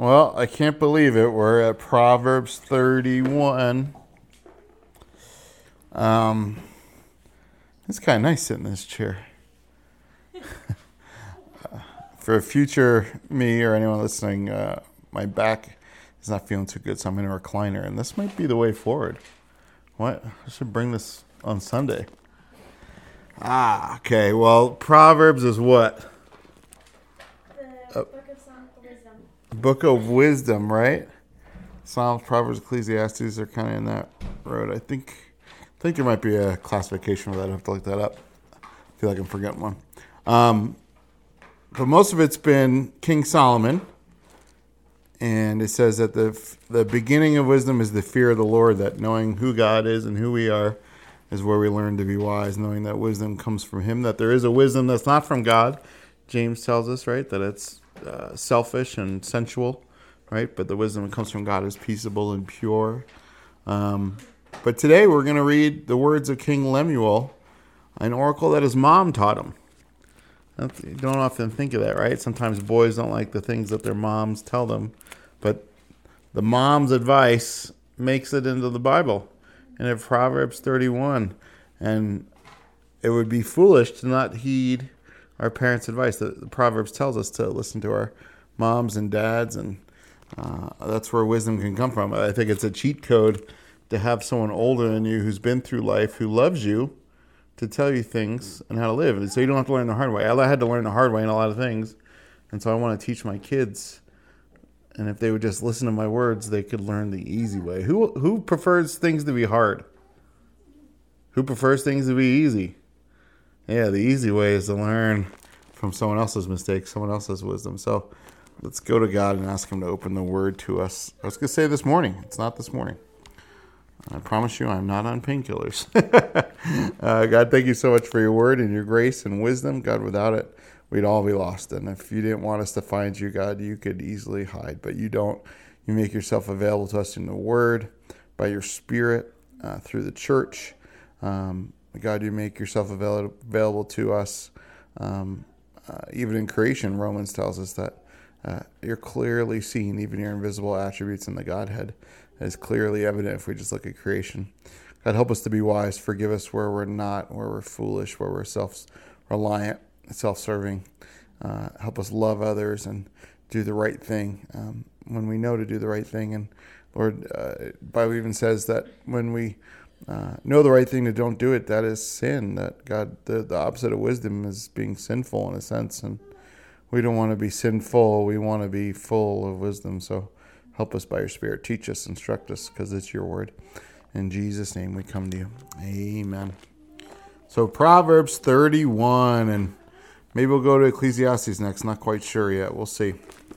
Well, I can't believe it. We're at Proverbs 31. It's kind of nice sitting in this chair. For a future me or anyone listening, my back is not feeling too good, so I'm in a recliner, and this might be the way forward. What? I should bring this on Sunday. Okay. Well, Proverbs is what? The Book of Wisdom. Book of Wisdom, right? Psalms, Proverbs, Ecclesiastes are kind of in that road. I think there might be a classification for that. I have to look that up. I feel like I'm forgetting one. But most of it's been King Solomon. And it says that the beginning of wisdom is the fear of the Lord, that knowing who God is and who we are is where we learn to be wise, knowing that wisdom comes from him, that there is a wisdom that's not from God. James tells us, right, that it's selfish and sensual, right? But the wisdom that comes from God is peaceable and pure. But today we're going to read the words of King Lemuel, an oracle that his mom taught him. You don't often think of that, right? Sometimes boys don't like the things that their moms tell them, but the mom's advice makes it into the Bible and in Proverbs 31. And it would be foolish to not heed our parents' advice. The Proverbs tells us to listen to our moms and dads, and that's where wisdom can come from. I think it's a cheat code to have someone older than you who's been through life, who loves you, to tell you things and how to live. And so you don't have to learn the hard way. I had to learn the hard way in a lot of things. And so I want to teach my kids. And if they would just listen to my words, they could learn the easy way. Who prefers things to be hard? Who prefers things to be easy? Yeah, the easy way is to learn from someone else's mistakes, someone else's wisdom. So let's go to God and ask him to open the word to us. I was going to say this morning. It's not this morning. I promise you I'm not on painkillers. God, thank you so much for your word and your grace and wisdom. God, without it, we'd all be lost. And if you didn't want us to find you, God, you could easily hide. But you don't. You make yourself available to us in the word, by your spirit, through the church. God, you make yourself available to us. Even in creation, Romans tells us that you're clearly seen, even your invisible attributes in the Godhead. Is clearly evident if we just look at creation. God, help us to be wise. Forgive us where we're not, where we're foolish, where we're self-reliant, self-serving. Help us love others and do the right thing when we know to do the right thing. And Lord, the Bible even says that when we know the right thing and don't do it, that is sin. That God, the opposite of wisdom is being sinful in a sense. And we don't want to be sinful. We want to be full of wisdom. So help us by your Spirit. Teach us, instruct us, because it's your word. In Jesus' name we come to you. Amen. So Proverbs 31, and maybe we'll go to Ecclesiastes next. Not quite sure yet. We'll see.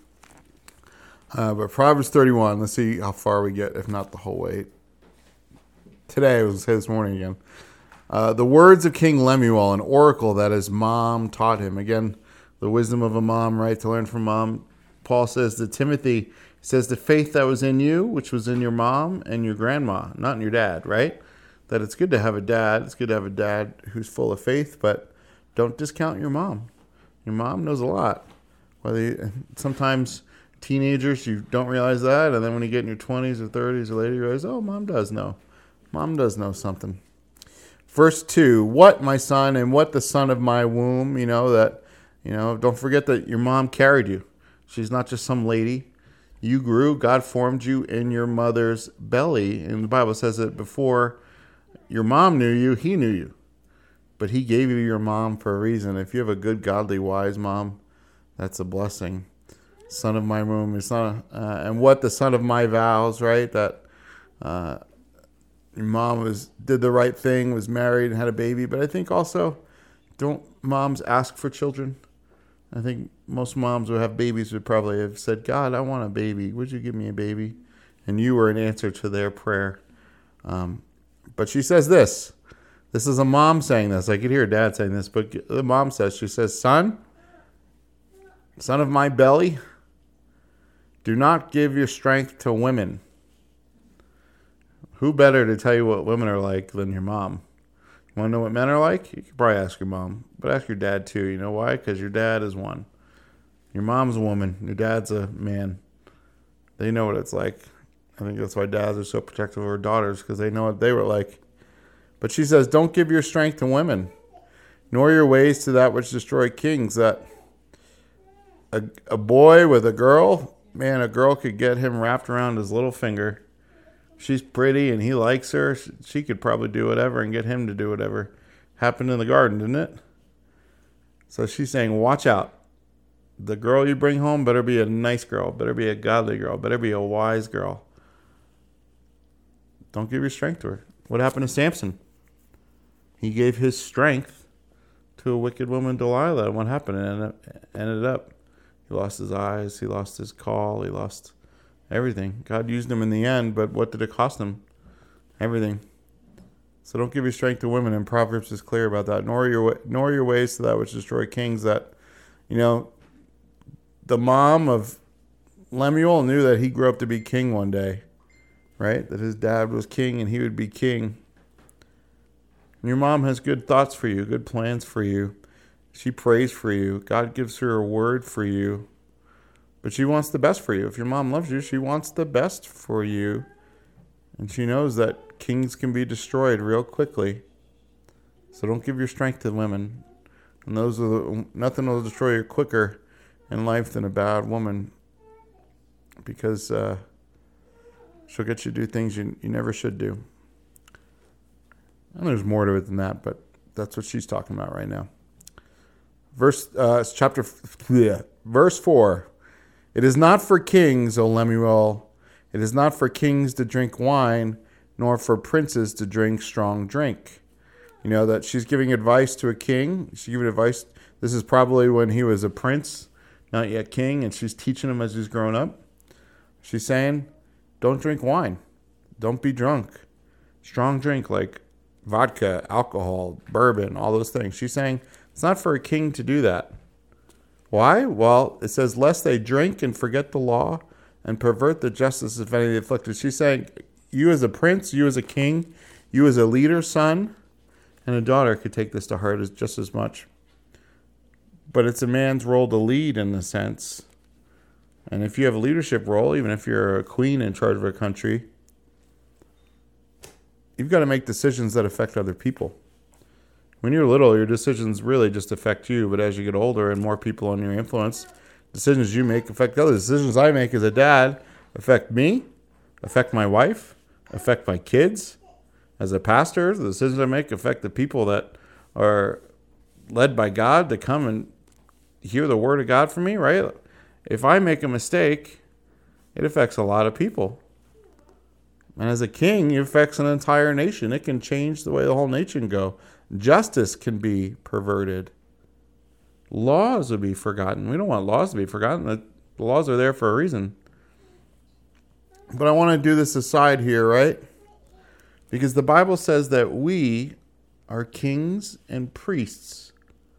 But Proverbs 31, let's see how far we get, if not the whole way. Today, I was going to say this morning again. The words of King Lemuel, an oracle that his mom taught him. Again, the wisdom of a mom, right? To learn from mom. Paul says to Timothy, he says, the faith that was in you, which was in your mom and your grandma, not in your dad, right? That it's good to have a dad. It's good to have a dad who's full of faith, but don't discount your mom. Your mom knows a lot. Sometimes teenagers, you don't realize that, and then when you get in your 20s or 30s or later, you realize, oh, mom does know. Mom does know something. Verse 2, what, my son, and what the son of my womb, don't forget that your mom carried you. She's not just some lady. You grew. God formed you in your mother's belly. And the Bible says that before your mom knew you, he knew you. But he gave you your mom for a reason. If you have a good, godly, wise mom, that's a blessing. Son of my womb is not, and what the son of my vows, right? That your mom did the right thing, was married and had a baby. But I think also, don't moms ask for children? I think most moms who have babies would probably have said, God, I want a baby. Would you give me a baby? And you were an answer to their prayer. But she says this. This is a mom saying this. I could hear dad saying this, but the mom she says, son of my belly, do not give your strength to women. Who better to tell you what women are like than your mom? You want to know what men are like? You could probably ask your mom, but ask your dad too. You know why? Because your dad is one. Your mom's a woman. Your dad's a man. They know what it's like. I think that's why dads are so protective of their daughters, because they know what they were like. But she says, don't give your strength to women, nor your ways to that which destroy kings. That a boy with a girl, man, a girl could get him wrapped around his little finger. She's pretty and he likes her. She could probably do whatever and get him to do whatever. Happened in the garden, didn't it? So she's saying, watch out. The girl you bring home better be a nice girl, better be a godly girl, better be a wise girl. Don't give your strength to her. What happened to Samson? He gave his strength to a wicked woman, Delilah. And what happened? It ended up, he lost his eyes, he lost his call, he lost everything. God used him in the end, but what did it cost him? Everything. So don't give your strength to women, and Proverbs is clear about that. Nor your ways to that which destroy kings. That, the mom of Lemuel knew that he grew up to be king one day, right? That his dad was king and he would be king. And your mom has good thoughts for you, good plans for you. She prays for you. God gives her a word for you. But she wants the best for you. If your mom loves you, she wants the best for you. And she knows that kings can be destroyed real quickly. So don't give your strength to women. And nothing will destroy you quicker in life than a bad woman. Because she'll get you to do things you never should do. And there's more to it than that, but that's what she's talking about right now. Verse 4. It is not for kings, O Lemuel. It is not for kings to drink wine, nor for princes to drink strong drink. That she's giving advice to a king. She's giving advice. This is probably when he was a prince, not yet king, and she's teaching him as he's growing up. She's saying, don't drink wine. Don't be drunk. Strong drink like vodka, alcohol, bourbon, all those things. She's saying it's not for a king to do that. Why? Well, it says, lest they drink and forget the law and pervert the justice of any of the afflicted. She's saying, you as a prince, you as a king, you as a leader, son, and a daughter could take this to heart just as much. But it's a man's role to lead in a sense. And if you have a leadership role, even if you're a queen in charge of a country, you've got to make decisions that affect other people. When you're little, your decisions really just affect you. But as you get older and more people under your influence, decisions you make affect others. Decisions I make as a dad affect me, affect my wife, affect my kids. As a pastor, the decisions I make affect the people that are led by God to come and hear the word of God from me, right? If I make a mistake, it affects a lot of people. And as a king, it affects an entire nation. It can change the way the whole nation go. Justice can be perverted. Laws will be forgotten. We don't want laws to be forgotten. The laws are there for a reason. But I want to do this aside here, right? Because the Bible says that we are kings and priests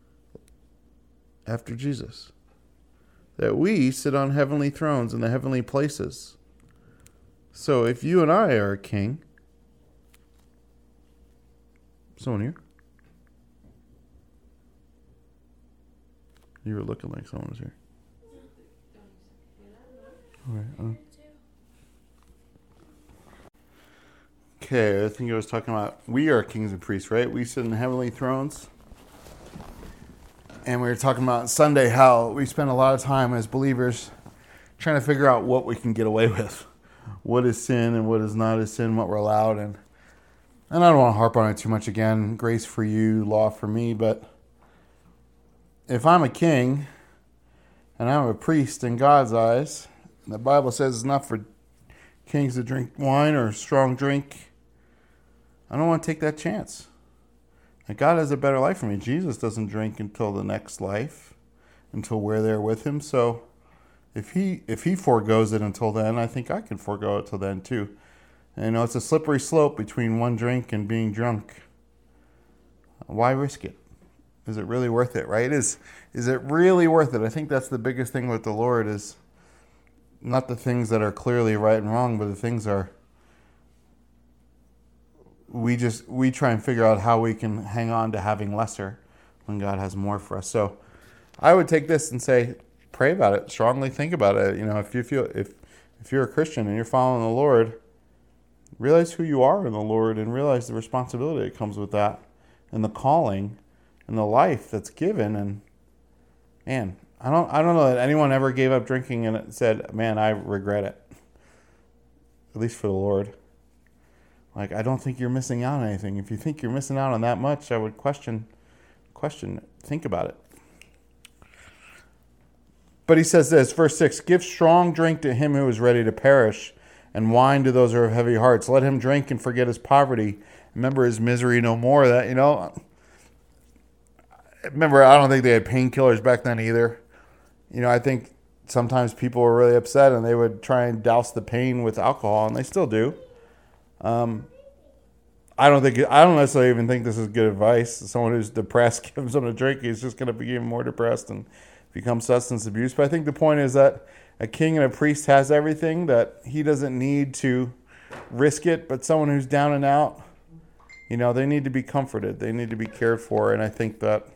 after Jesus. That we sit on heavenly thrones in the heavenly places. So if you and I are a king, someone here? You were looking like someone was here. Okay, I think I was talking about we are kings and priests, right? We sit in heavenly thrones. And we were talking about Sunday how we spend a lot of time as believers trying to figure out what we can get away with. What is sin and what is not a sin, what we're allowed. And I don't want to harp on it too much again. Grace for you, law for me. But if I'm a king and I'm a priest in God's eyes, the Bible says it's not for kings to drink wine or strong drink. I don't want to take that chance. And God has a better life for me. Jesus doesn't drink until the next life, until we're there with him. So if he forgoes it until then, I think I can forego it till then too. And it's a slippery slope between one drink and being drunk. Why risk it? Is it really worth it, right? Is it really worth it? I think that's the biggest thing with the Lord is not the things that are clearly right and wrong, but the things are we try and figure out how we can hang on to having lesser when God has more for us. So I would take this and say, pray about it, strongly think about it. If If you're a Christian and you're following the Lord, realize who you are in the Lord and realize the responsibility that comes with that and the calling and the life that's given. And man, I don't know that anyone ever gave up drinking and said, man, I regret it. At least for the Lord. Like, I don't think you're missing out on anything. If you think you're missing out on that much, I would question it. Think about it. But he says this, verse 6, give strong drink to him who is ready to perish, and wine to those who have heavy hearts. Let him drink and forget his poverty. Remember his misery no more. That, remember, I don't think they had painkillers back then either. I think sometimes people were really upset and they would try and douse the pain with alcohol, and they still do. I don't necessarily even think this is good advice. Someone who's depressed, give him something to drink, he's just going to be even more depressed and become substance abuse. But I think the point is that a king and a priest has everything, that he doesn't need to risk it. But someone who's down and out, they need to be comforted. They need to be cared for. And I think that,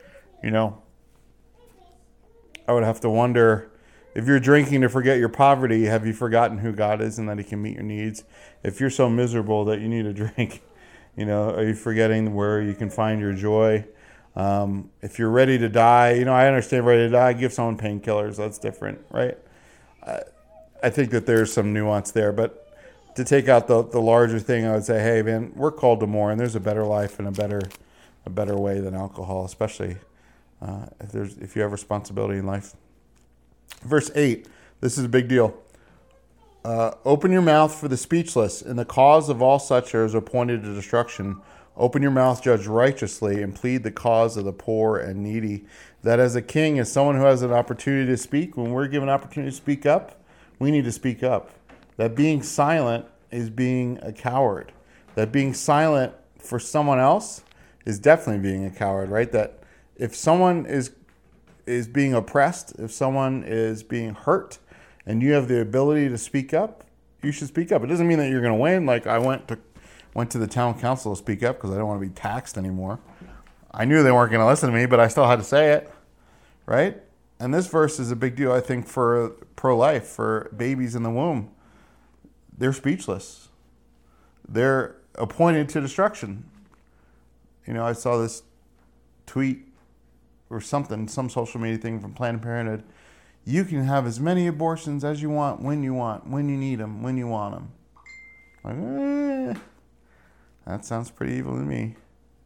I would have to wonder, if you're drinking to forget your poverty, have you forgotten who God is and that he can meet your needs? If you're so miserable that you need a drink, are you forgetting where you can find your joy? If you're ready to die, I understand ready to die, give someone painkillers. That's different, right? I think that there's some nuance there, but to take out the larger thing, I would say, hey, man, we're called to more, and there's a better life and a better way than alcohol, especially if you have responsibility in life. Verse 8, this is a big deal. Open your mouth for the speechless, and the cause of all such as are appointed to destruction. Open your mouth, judge righteously, and plead the cause of the poor and needy. That as a king, as someone who has an opportunity to speak, when we're given an opportunity to speak up, we need to speak up. That being silent is being a coward. That being silent for someone else is definitely being a coward, right? That if someone is being oppressed, if someone is being hurt, and you have the ability to speak up, you should speak up. It doesn't mean that you're going to win. Like, I went to the town council to speak up because I don't want to be taxed anymore. I knew they weren't going to listen to me, but I still had to say it, right? And this verse is a big deal, I think, for pro-life, for babies in the womb. They're speechless. They're appointed to destruction. I saw this tweet or something, some social media thing from Planned Parenthood. You can have as many abortions as you want, when you need them, when you want them. Like, that sounds pretty evil to me.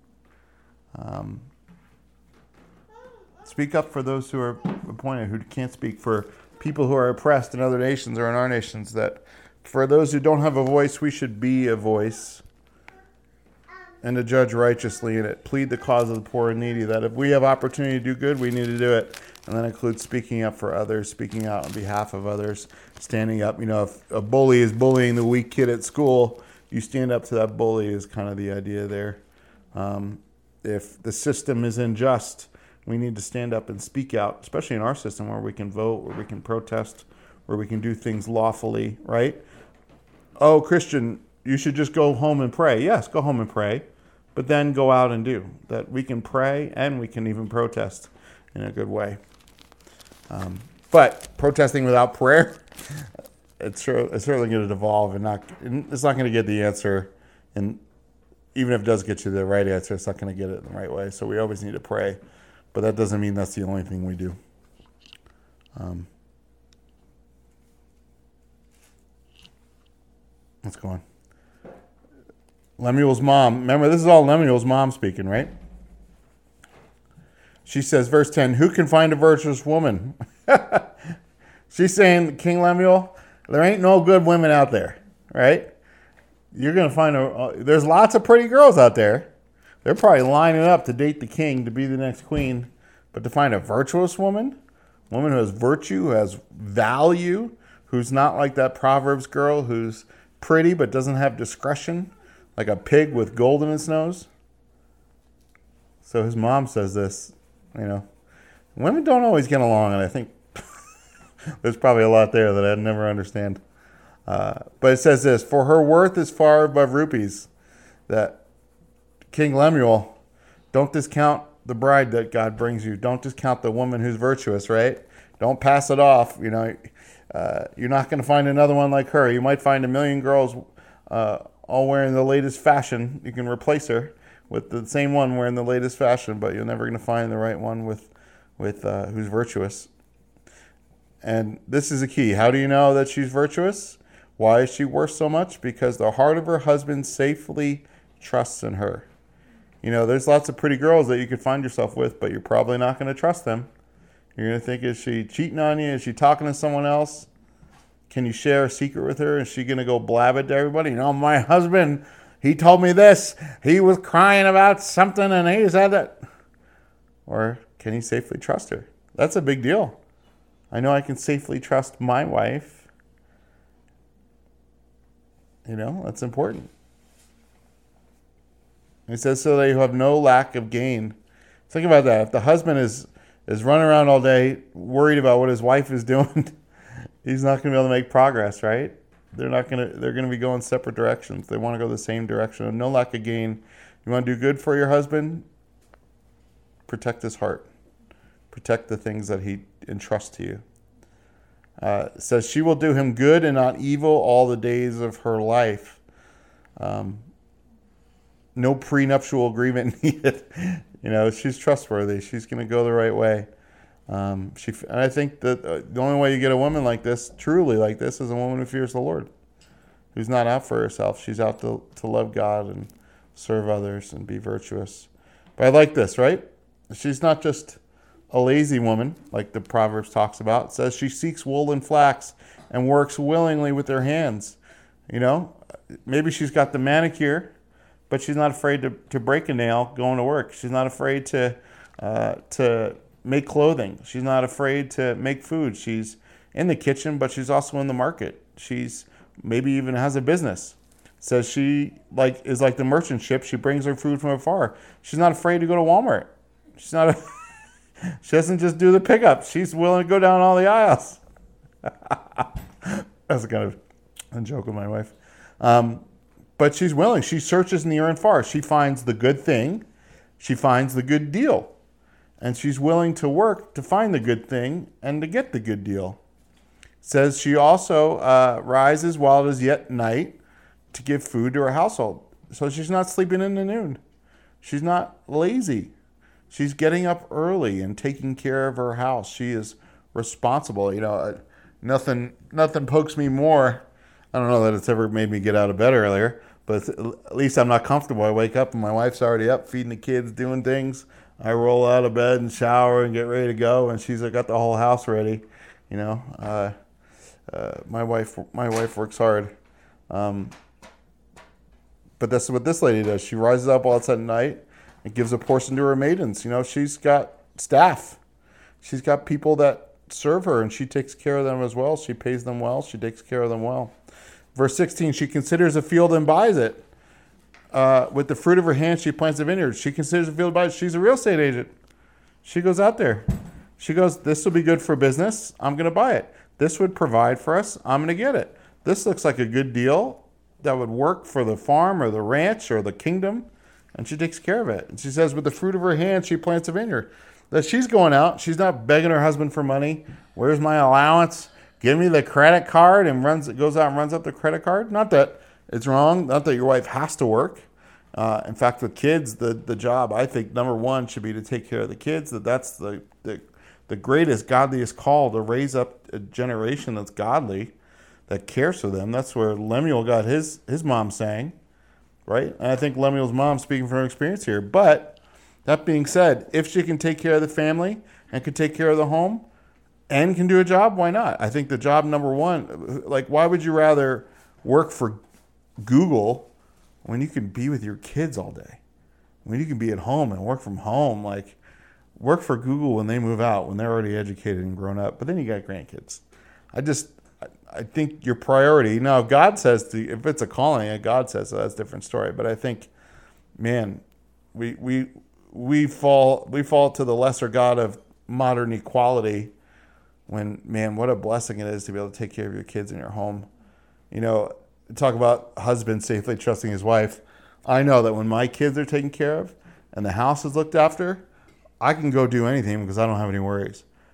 Speak up for those who are appointed, who can't speak, for people who are oppressed in other nations or in our nations, that for those who don't have a voice, we should be a voice, and to judge righteously in it. Plead the cause of the poor and needy, that if we have opportunity to do good, we need to do it. And that includes speaking up for others, speaking out on behalf of others, standing up. If a bully is bullying the weak kid at school, you stand up to that bully is kind of the idea there. If the system is unjust, we need to stand up and speak out, especially in our system where we can vote, where we can protest, where we can do things lawfully, right? Oh, Christian, you should just go home and pray. Yes, go home and pray, but then go out and do. That we can pray and we can even protest in a good way. But protesting without prayer, it's certainly going to devolve it's not going to get the answer. And even if it does get you the right answer, it's not going to get it in the right way. So we always need to pray. But that doesn't mean that's the only thing we do. Let's go on. Lemuel's mom. Remember, this is all Lemuel's mom speaking, right? She says, verse 10, who can find a virtuous woman? She's saying, King Lemuel, there ain't no good women out there, right? You're going to find there's lots of pretty girls out there. They're probably lining up to date the king, to be the next queen. But to find a virtuous woman who has virtue, who has value, who's not like that Proverbs girl who's pretty but doesn't have discretion, like a pig with gold in its nose. So his mom says this, women don't always get along, and I think there's probably a lot there that I'd never understand. But it says this, for her worth is far above rupees. That King Lemuel, don't discount the bride that God brings you. Don't discount the woman who's virtuous, right? Don't pass it off. You're not going to find another one like her. You might find a million girls all wearing the latest fashion. You can replace her with the same one wearing the latest fashion, but you're never going to find the right one with who's virtuous. And this is a key. How do you know that she's virtuous? Why is she worth so much? Because the heart of her husband safely trusts in her. There's lots of pretty girls that you could find yourself with, but you're probably not going to trust them. You're going to think, is she cheating on you? Is she talking to someone else? Can you share a secret with her? Is she going to go blab it to everybody? My husband, he told me this. He was crying about something and he said that. Or can you safely trust her? That's a big deal. I know I can safely trust my wife. That's important. It says so that you have no lack of gain. Think about that. If the husband is running around all day worried about what his wife is doing, he's not going to be able to make progress, right? They're going to be going separate directions. They want to go the same direction. No lack of gain. You want to do good for your husband? Protect his heart. Protect the things that he entrusts to you. It says she will do him good and not evil all the days of her life. No prenuptial agreement needed. She's trustworthy. She's going to go the right way. And I think that the only way you get a woman like this, truly like this, is a woman who fears the Lord, who's not out for herself. She's out to love God and serve others and be virtuous. But I like this, right? She's not just a lazy woman, like the Proverbs talks about. It says she seeks wool and flax and works willingly with her hands. Maybe she's got the manicure, but she's not afraid to break a nail going to work. She's not afraid to make clothing. She's not afraid to make food. She's in the kitchen, but she's also in the market. She's maybe even has a business. It says she is like the merchant ship. She brings her food from afar. She's not afraid to go to Walmart. She doesn't just do the pickup. She's willing to go down all the aisles. That's kind of a joke with my wife. But she's willing. She searches near and far. She finds the good thing. She finds the good deal. And she's willing to work to find the good thing and to get the good deal. It says she also rises while it is yet night to give food to her household. So she's not sleeping in the noon. She's not lazy. She's getting up early and taking care of her house. She is responsible. Nothing pokes me more. I don't know that it's ever made me get out of bed earlier, but at least I'm not comfortable. I wake up and my wife's already up feeding the kids, doing things. I roll out of bed and shower and get ready to go, and she's got the whole house ready. My wife works hard. But that's what this lady does. She rises up while it's at night and gives a portion to her maidens. She's got staff. She's got people that serve her, and she takes care of them as well. She pays them well. She takes care of them well. Verse 16, she considers a field and buys it. With the fruit of her hand, she plants a vineyard. She considers a field and buys it. She's a real estate agent. She goes out there. She goes, this will be good for business. I'm going to buy it. This would provide for us. I'm going to get it. This looks like a good deal that would work for the farm or the ranch or the kingdom. And she takes care of it. And she says, with the fruit of her hand, she plants a vineyard. That she's going out. She's not begging her husband for money. Where's my allowance? Give me the credit card, and goes out and runs up the credit card. Not that it's wrong. Not that your wife has to work. In fact, with kids, the job, I think, number one should be to take care of the kids. That's the greatest, godliest call, to raise up a generation that's godly, that cares for them. That's where Lemuel got his mom sang. Right? And I think Lemuel's mom speaking from her experience here. But that being said, if she can take care of the family and can take care of the home and can do a job, why not? I think the job number one, why would you rather work for Google when you can be with your kids all day? When you can be at home and work from home, work for Google when they move out, when they're already educated and grown up. But then you got grandkids. I think your priority, now if God says if it's a calling, God says so, that's a different story. But I think, man, we fall to the lesser God of modern equality when, man, what a blessing it is to be able to take care of your kids in your home. Talk about husband safely trusting his wife. I know that when my kids are taken care of and the house is looked after, I can go do anything because I don't have any worries.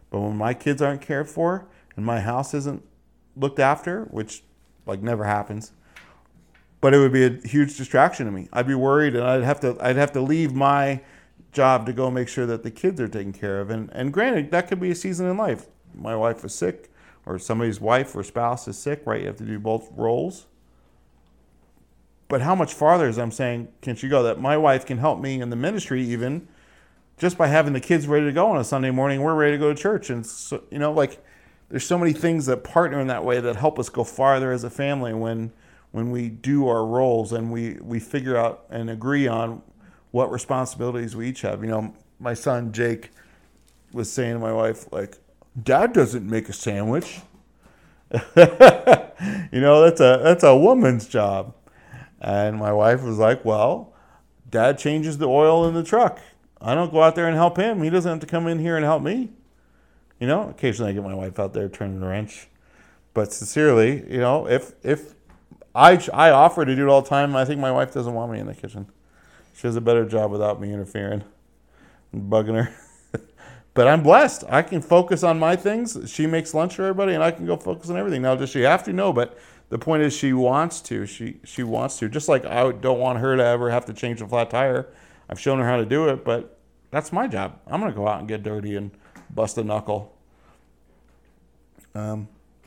But when my kids aren't cared for and my house isn't looked after, which like never happens, but it would be a huge distraction to me. I'd be worried, and I'd have to leave my job to go make sure that the kids are taken care of. And granted, that could be a season in life. My wife is sick, or somebody's wife or spouse is sick, right? You have to do both roles. But how much farther, as I'm saying, can she go? That my wife can help me in the ministry even just by having the kids ready to go on a Sunday morning. We're ready to go to church. And, so, like, there's so many things that partner in that way that help us go farther as a family when we do our roles and we figure out and agree on what responsibilities we each have. My son, Jake, was saying to my wife, like, Dad doesn't make a sandwich. That's a woman's job. And my wife was like, well, Dad changes the oil in the truck. I don't go out there and help him. He doesn't have to come in here and help me. Occasionally I get my wife out there turning the wrench. But sincerely, if I offer to do it all the time, I think my wife doesn't want me in the kitchen. She does a better job without me interfering and bugging her. But I'm blessed. I can focus on my things. She makes lunch for everybody, and I can go focus on everything. Now, does she have to? No, but the point is she wants to. She wants to. Just like I don't want her to ever have to change a flat tire. I've shown her how to do it, but that's my job. I'm going to go out and get dirty and bust a knuckle. I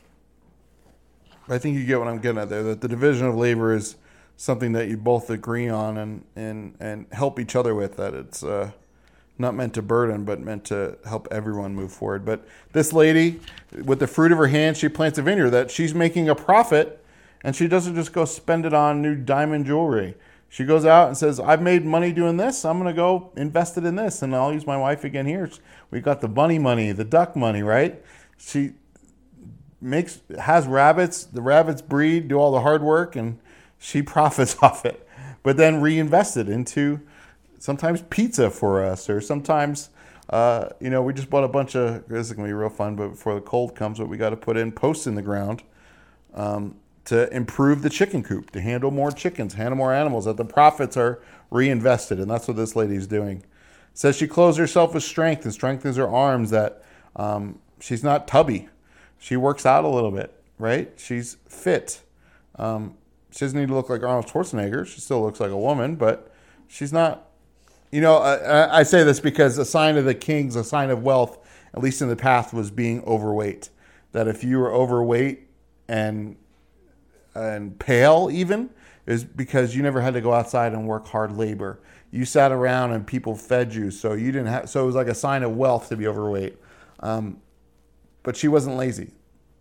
think you get what I'm getting at there, that the division of labor is something that you both agree on and help each other with, that it's not meant to burden, but meant to help everyone move forward. But this lady, with the fruit of her hand, she plants a vineyard, that she's making a profit, and she doesn't just go spend it on new diamond jewelry. She goes out and says, I've made money doing this. I'm going to go invest it in this. And I'll use my wife again here. We got the bunny money, the duck money, right? She has rabbits. The rabbits breed, do all the hard work, and she profits off it. But then reinvest it into sometimes pizza for us, or sometimes, we just bought a bunch of, this is going to be real fun, but before the cold comes, what we got to put in posts in the ground to improve the chicken coop, to handle more chickens, handle more animals, that the profits are reinvested. And that's what this lady's doing. It says she clothes herself with strength and strengthens her arms, that she's not tubby. She works out a little bit, right? She's fit. She doesn't need to look like Arnold Schwarzenegger. She still looks like a woman, but she's not. I say this because a sign of the kings, a sign of wealth, at least in the past, was being overweight. That if you were overweight and pale even, is because you never had to go outside and work hard labor. You sat around and people fed you, so you didn't have. So it was like a sign of wealth to be overweight. But she wasn't lazy.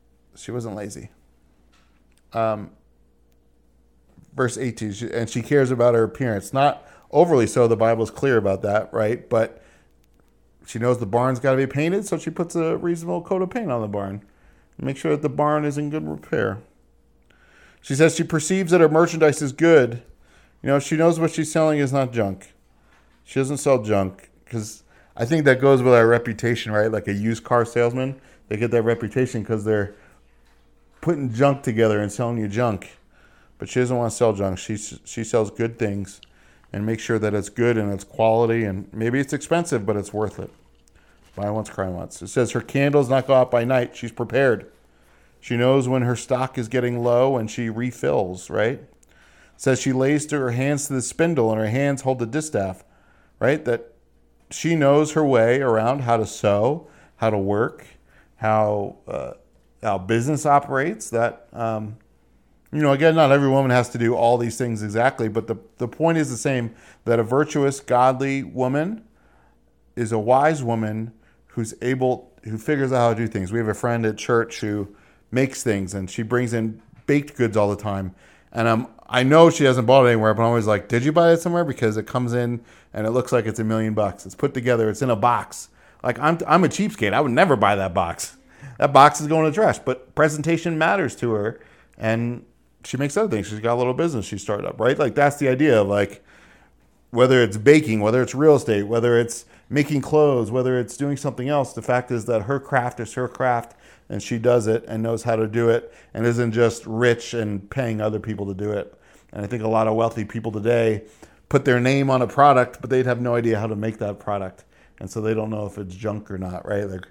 Verse 18, and she cares about her appearance. Not overly so, the Bible's clear about that, right? But she knows the barn's got to be painted, so she puts a reasonable coat of paint on the barn. Make sure that the barn is in good repair. She says she perceives that her merchandise is good. She knows what she's selling is not junk. She doesn't sell junk, because I think that goes with our reputation, right? Like a used car salesman, they get that reputation because they're putting junk together and selling you junk. But she doesn't want to sell junk. She sells good things and make sure that it's good and it's quality, and maybe it's expensive, but it's worth it. Buy once, cry once. It says her candles not go out by night. She's prepared. She knows when her stock is getting low and she refills, right? It says she lays her hands to the spindle and her hands hold the distaff, right? That she knows her way around how to sew, how to work, how business operates. That, again, not every woman has to do all these things exactly, but the point is the same, that a virtuous, godly woman is a wise woman who figures out how to do things. We have a friend at church who makes things, and she brings in baked goods all the time. And I know she hasn't bought it anywhere, but I'm always like, did you buy it somewhere? Because it comes in and it looks like it's $1 million. It's put together. It's in a box. Like, I'm a cheapskate. I would never buy that box. That box is going to trash. But presentation matters to her, and she makes other things. She's got a little business she started up, right? Like, that's the idea of, like, whether it's baking, whether it's real estate, whether it's making clothes, whether it's doing something else, the fact is that her craft is her craft, and she does it and knows how to do it and isn't just rich and paying other people to do it. And I think a lot of wealthy people today put their name on a product, but they'd have no idea how to make that product. And so they don't know if it's junk or not, right? Like,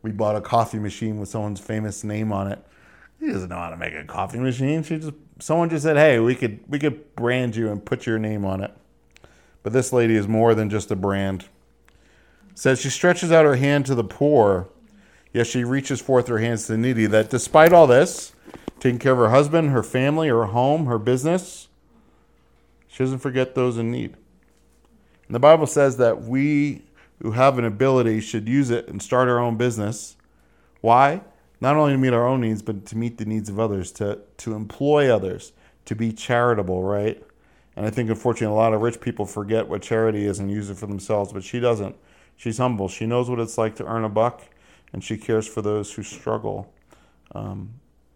we bought a coffee machine with someone's famous name on it. She doesn't know how to make a coffee machine. Someone just said, hey, we could brand you and put your name on it. But this lady is more than just a brand. It says she stretches out her hand to the poor, yes, she reaches forth her hands to the needy. That despite all this, taking care of her husband, her family, her home, her business, she doesn't forget those in need. And the Bible says that we who have an ability should use it and start our own business. Why? Not only to meet our own needs, but to meet the needs of others, to employ others, to be charitable, right? And I think, unfortunately, a lot of rich people forget what charity is and use it for themselves, but she doesn't. She's humble. She knows what it's like to earn a buck, and she cares for those who struggle. And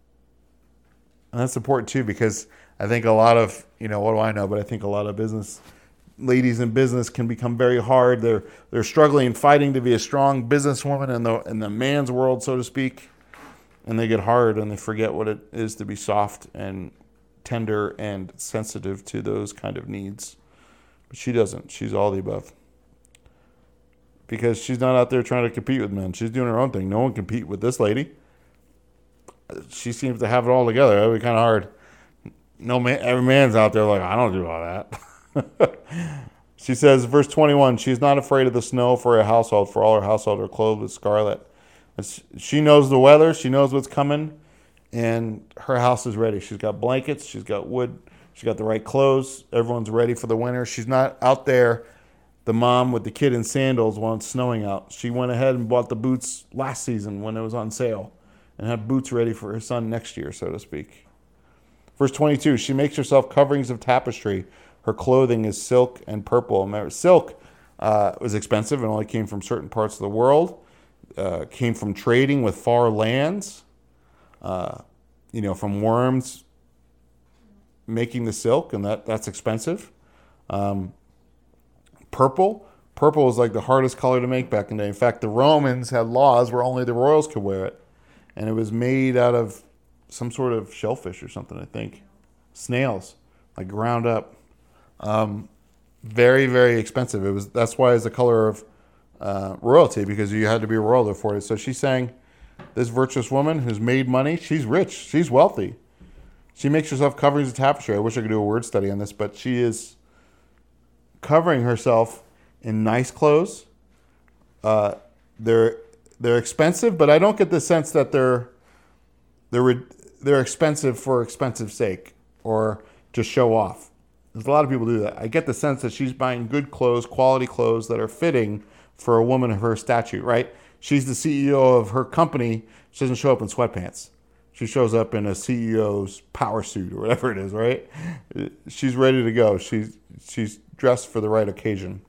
that's important, too, because I think a lot of, what do I know, but I think a lot of ladies in business can become very hard. They're struggling and fighting to be a strong businesswoman in the man's world, so to speak. And they get hard and they forget what it is to be soft and tender and sensitive to those kind of needs. But she doesn't. She's all the above. Because she's not out there trying to compete with men. She's doing her own thing. No one compete with this lady. She seems to have it all together. That would be kind of hard. No man, every man's out there like, I don't do all that. She says, verse 21, she's not afraid of the snow for her household, for all her household are clothed with scarlet. She knows the weather. She knows what's coming. And her house is ready. She's got blankets. She's got wood. She's got the right clothes. Everyone's ready for the winter. She's not out there, the mom with the kid in sandals while it's snowing out. She went ahead and bought the boots last season when it was on sale and had boots ready for her son next year, so to speak. Verse 22, she makes herself coverings of tapestry. Her clothing is silk and purple. Remember, silk was expensive and only came from certain parts of the world. Came from trading with far lands. From worms making the silk, and that's expensive. Purple is like the hardest color to make back in the day. In fact, the Romans had laws where only the royals could wear it, and it was made out of some sort of shellfish or something, I think. Snails, like ground up. Very, very expensive. That's why it's the color of royalty, because you had to be a royal to afford it. So she's saying, this virtuous woman who's made money, she's rich, she's wealthy. She makes herself coverings of tapestry. I wish I could do a word study on this, but she is covering herself in nice clothes. They're expensive, but I don't get the sense that they're expensive for expensive sake or to show off. There's a lot of people do that. I get the sense that she's buying good clothes, quality clothes that are fitting for a woman of her stature, right? She's the CEO of her company. She doesn't show up in sweatpants. She shows up in a CEO's power suit or whatever it is, right? She's ready to go. She's dressed for the right occasion.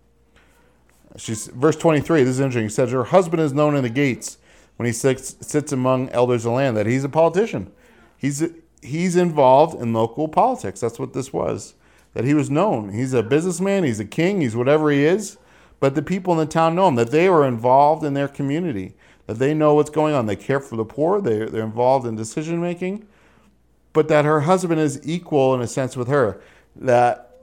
Verse 23, this is interesting. It says, her husband is known in the gates when he sits among elders of the land, that he's a politician. He's involved in local politics. That's what this was. That he was known. He's a businessman. He's a king. He's whatever he is. But the people in the town know him, that they were involved in their community, that they know what's going on. They care for the poor. They're involved in decision making. But that her husband is equal in a sense with her. That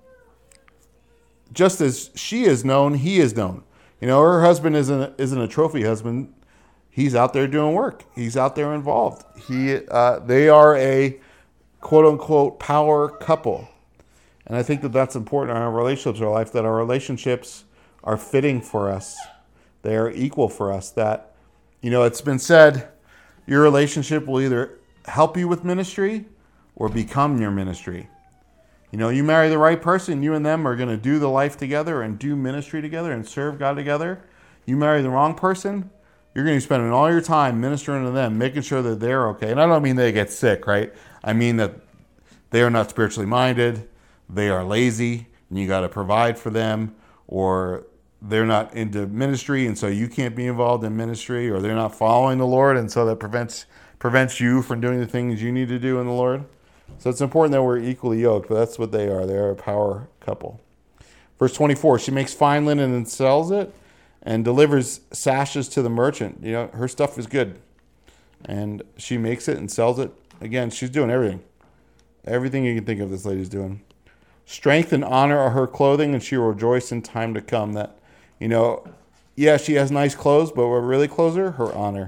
just as she is known, he is known. Her husband isn't a trophy husband. He's out there doing work. He's out there involved. They are a quote unquote power couple. And I think that that's important in our relationships, our life, that our relationships are fitting for us. They are equal for us. That, it's been said, your relationship will either help you with ministry or become your ministry. You marry the right person, you and them are going to do the life together and do ministry together and serve God together. You marry the wrong person, you're going to be spending all your time ministering to them, making sure that they're okay. And I don't mean they get sick, right? I mean that they are not spiritually minded, they are lazy, and you got to provide for them, or they're not into ministry, and so you can't be involved in ministry, or they're not following the Lord, and so that prevents you from doing the things you need to do in the Lord. So it's important that we're equally yoked, but that's what they are. They're a power couple. Verse 24, she makes fine linen and sells it and delivers sashes to the merchant. Her stuff is good, and she makes it and sells it. Again, she's doing everything. Everything you can think of, this lady's doing. Strength and honor are her clothing, and she will rejoice in time to come. That, she has nice clothes, but what really clothes her honor.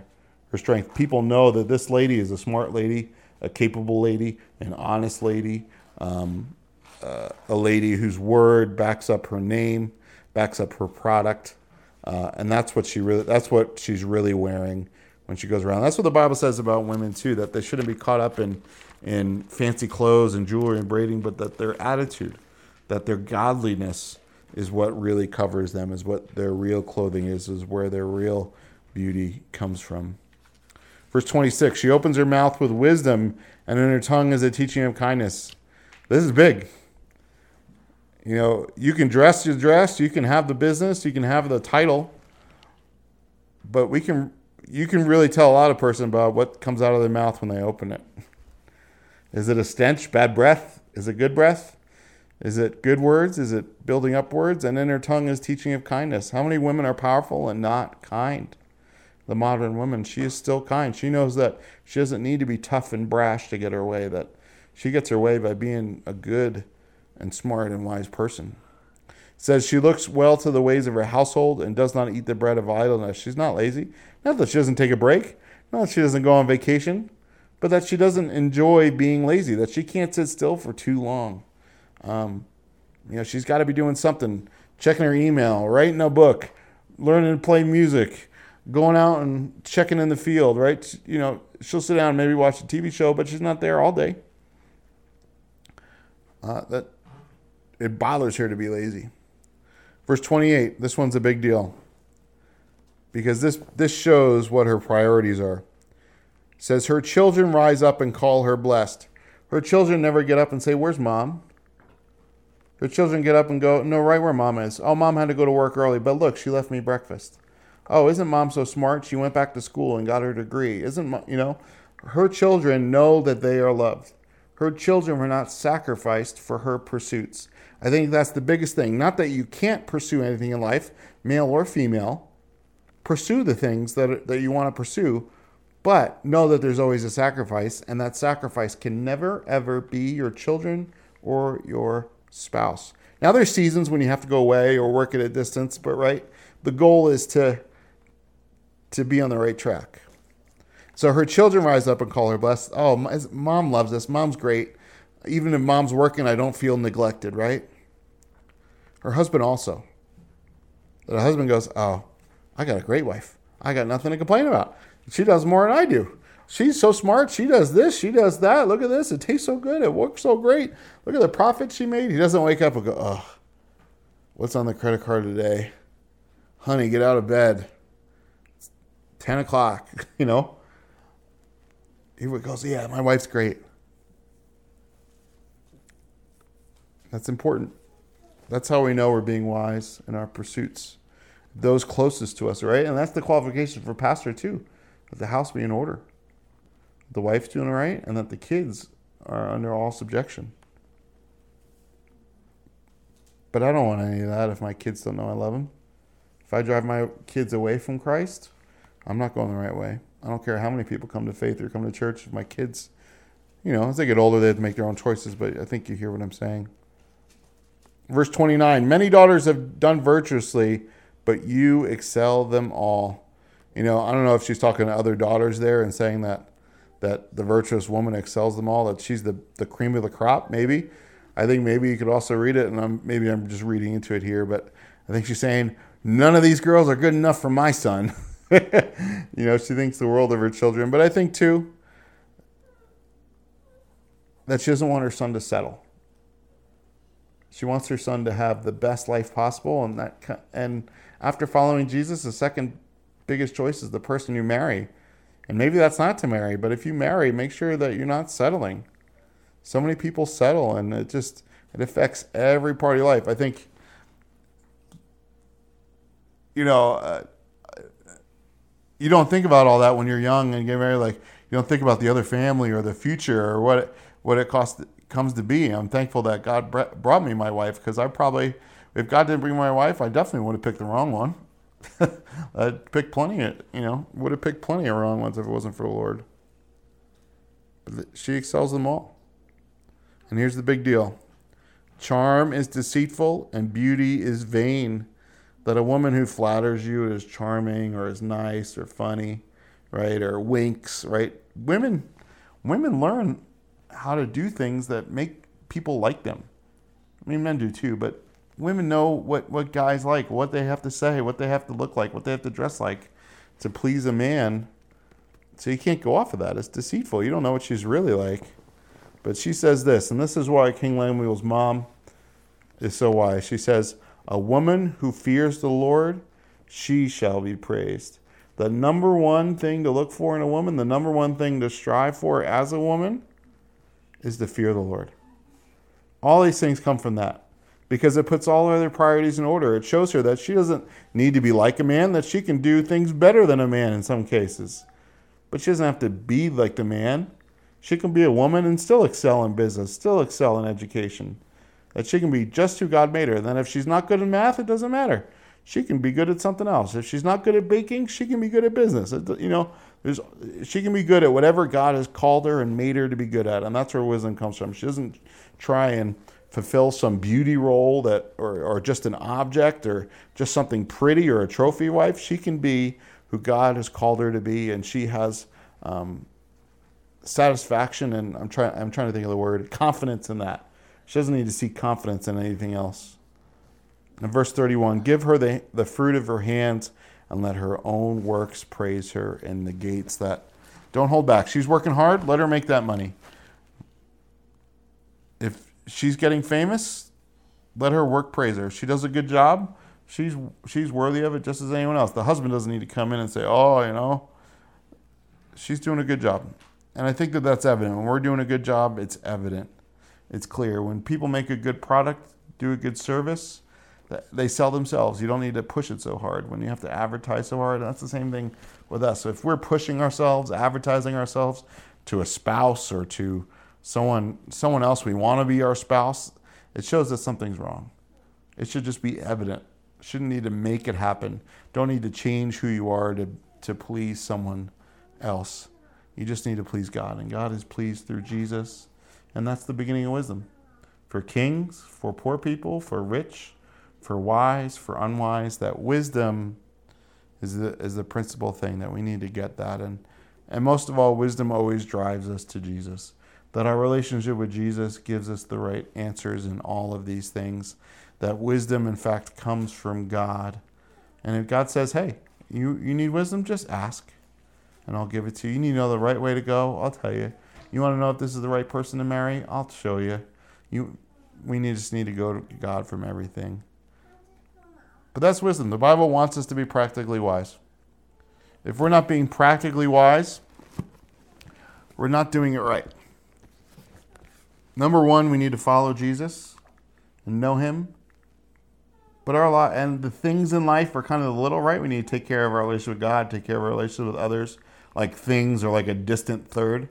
her strength. People know that this lady is a smart lady, a capable lady, an honest lady, a lady whose word backs up her name, backs up her product, and that's what she's really wearing when she goes around. That's what the Bible says about women too, that they shouldn't be caught up in fancy clothes and jewelry and braiding, but that their attitude, that their godliness is what really covers them, is what their real clothing is where their real beauty comes from. Verse 26, she opens her mouth with wisdom, and in her tongue is a teaching of kindness. This is big. You know, you can dress your dress, you can have the business, you can have the title, but you can really tell a lot of person about what comes out of their mouth when they open it. Is it a stench, bad breath? Is it good breath? Is it good words? Is it building up words? And in her tongue is teaching of kindness. How many women are powerful and not kind? The modern woman, she is still kind. She knows that she doesn't need to be tough and brash to get her way, that she gets her way by being a good and smart and wise person. It says she looks well to the ways of her household and does not eat the bread of idleness. She's not lazy. Not that she doesn't take a break. Not that she doesn't go on vacation. But that she doesn't enjoy being lazy. That she can't sit still for too long. She's got to be doing something. Checking her email, writing a book, learning to play music, going out and checking in the field, right? You know, she'll sit down and maybe watch a TV show, but she's not there all day. That it bothers her to be lazy. Verse 28, this one's a big deal. Because this shows what her priorities are. It says, her children rise up and call her blessed. Her children never get up and say, where's mom? Her children get up and go, no, right where mom is. Oh, mom had to go to work early, but look, she left me breakfast. Oh, isn't mom so smart? She went back to school and got her degree. Her children know that they are loved. Her children were not sacrificed for her pursuits. I think that's the biggest thing. Not that you can't pursue anything in life, male or female. Pursue the things that you want to pursue, but know that there's always a sacrifice, and that sacrifice can never, ever be your children or your spouse. Now, there's seasons when you have to go away or work at a distance, but right, the goal is to be on the right track. So her children rise up and call her blessed. Oh, mom loves us. Mom's great. Even if mom's working, I don't feel neglected, right? Her husband also. The husband goes, oh, I got a great wife. I got nothing to complain about. She does more than I do. She's so smart. She does this. She does that. Look at this. It tastes so good. It works so great. Look at the profit she made. He doesn't wake up and go, oh, what's on the credit card today? Honey, get out of bed. It's 10 o'clock, you know. He goes, yeah, my wife's great. That's important. That's how we know we're being wise in our pursuits. Those closest to us, right? And that's the qualification for pastor too. That the house be in order. The wife's doing right, and that the kids are under all subjection. But I don't want any of that if my kids don't know I love them. If I drive my kids away from Christ, I'm not going the right way. I don't care how many people come to faith or come to church. If my kids, as they get older, they have to make their own choices, but I think you hear what I'm saying. Verse 29, many daughters have done virtuously, but you excel them all. I don't know if she's talking to other daughters there and saying that the virtuous woman excels them all, that she's the cream of the crop, maybe. I think maybe you could also read it, and I'm just reading into it here, but I think she's saying, none of these girls are good enough for my son. She thinks the world of her children. But I think, too, that she doesn't want her son to settle. She wants her son to have the best life possible, and after following Jesus, the second biggest choice is the person you marry. And maybe that's not to marry, but if you marry, make sure that you're not settling. So many people settle, and it affects every part of your life. I think, you don't think about all that when you're young and get married. Like, you don't think about the other family or the future or what it comes to be. I'm thankful that God brought me my wife, because if God didn't bring my wife, I definitely would have picked the wrong one. I'd picked would have picked plenty of wrong ones if it wasn't for the Lord. But she excels them all. And here's the big deal. Charm is deceitful and beauty is vain. That a woman who flatters you is charming or is nice or funny. right? Or winks, right? Women learn how to do things that make people like them. I mean, men do too, but women know what guys like, what they have to say, what they have to look like, what they have to dress like to please a man. So you can't go off of that. It's deceitful. You don't know what she's really like. But she says this, and this is why King Lemuel's mom is so wise. She says, a woman who fears the Lord, she shall be praised. The number one thing to look for in a woman, the number one thing to strive for as a woman is to fear the Lord. All these things come from that because it puts all her other priorities in order. It shows her that she doesn't need to be like a man, that she can do things better than a man in some cases. But she doesn't have to be like the man. She can be a woman and still excel in business, still excel in education. That she can be just who God made her. And then if she's not good in math, it doesn't matter. She can be good at something else. If she's not good at baking, she can be good at business. She can be good at whatever God has called her and made her to be good at. And that's where wisdom comes from. She doesn't try and fulfill some beauty role or just an object or just something pretty or a trophy wife. She can be who God has called her to be, and she has satisfaction, and I'm trying to think of the word, confidence in that. She doesn't need to seek confidence in anything else. In verse 31, give her the fruit of her hands and let her own works praise her in the gates. That don't hold back. She's working hard. Let her make that money. If she's getting famous, let her work praise her. If she does a good job, she's worthy of it just as anyone else. The husband doesn't need to come in and say, she's doing a good job. And I think that's evident. When we're doing a good job, it's evident. It's clear. When people make a good product, do a good service, they sell themselves. You don't need to push it so hard. When you have to advertise so hard, that's the same thing with us. So if we're pushing ourselves, advertising ourselves to a spouse or to someone else, we want to be our spouse, it shows that something's wrong. It should just be evident. Shouldn't need to make it happen. Don't need to change who you are to please someone else. You just need to please God. And God is pleased through Jesus. And that's the beginning of wisdom. For kings, for poor people, for rich, for wise, for unwise, that wisdom is the principal thing that we need to get that. And most of all, wisdom always drives us to Jesus. That our relationship with Jesus gives us the right answers in all of these things. That wisdom, in fact, comes from God. And if God says, hey, you need wisdom, just ask, and I'll give it to you. You need to know the right way to go, I'll tell you. You want to know if this is the right person to marry, I'll show you. We just need to go to God from everything. But that's wisdom. The Bible wants us to be practically wise. If we're not being practically wise, we're not doing it right. Number one, we need to follow Jesus and know him. But and the things in life are kind of the little, right? We need to take care of our relationship with God, take care of our relationship with others, like things or like a distant third.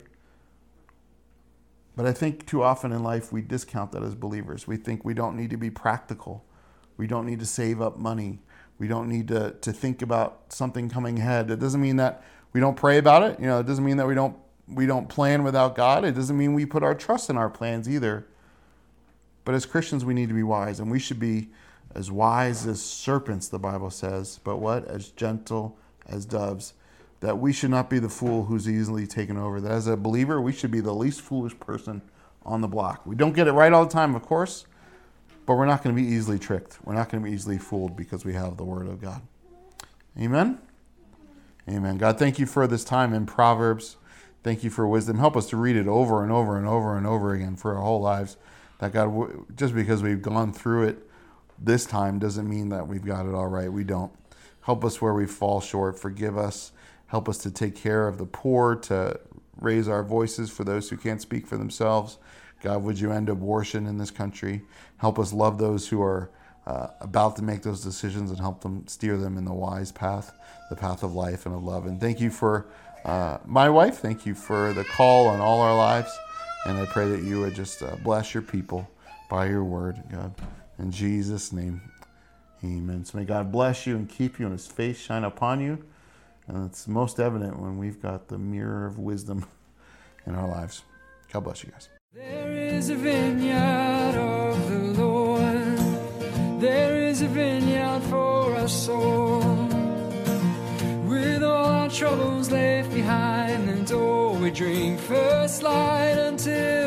But I think too often in life we discount that as believers. We think we don't need to be practical. We don't need to save up money. We don't need to think about something coming ahead. It doesn't mean that we don't pray about it. It doesn't mean that we don't plan without God. It doesn't mean we put our trust in our plans either. But as Christians, we need to be wise, and we should be as wise as serpents, the Bible says, but what? As gentle as doves. That we should not be the fool who's easily taken over. That as a believer, we should be the least foolish person on the block. We don't get it right all the time, of course, but we're not going to be easily tricked. We're not going to be easily fooled because we have the Word of God. Amen? Amen. God, thank you for this time in Proverbs. Thank you for wisdom. Help us to read it over and over and over and over again for our whole lives. That God, just because we've gone through it this time doesn't mean that we've got it all right. We don't. Help us where we fall short. Forgive us. Help us to take care of the poor, to raise our voices for those who can't speak for themselves. God, would you end abortion in this country? Help us love those who are about to make those decisions and help them steer them in the wise path, the path of life and of love. And thank you for my wife. Thank you for the call on all our lives. And I pray that you would just bless your people by your word, God. In Jesus' name, amen. So may God bless you and keep you and his face shine upon you. And it's most evident when we've got the mirror of wisdom in our lives. God bless you guys. There is a vineyard of the Lord. There is a vineyard for us all. With all our troubles left behind. we drink first light until